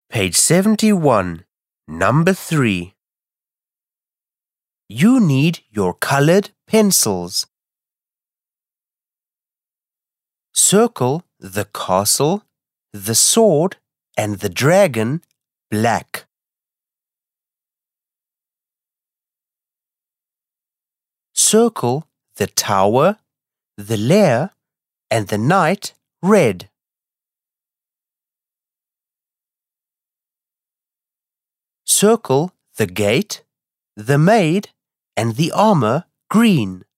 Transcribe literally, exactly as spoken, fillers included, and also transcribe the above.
Page seventy-one, number three. You need your colored pencils. Circle the castle, the sword, and the dragon black. Circle the tower, the lair, and the knight red. Circle the gate, the maid, and the armor green.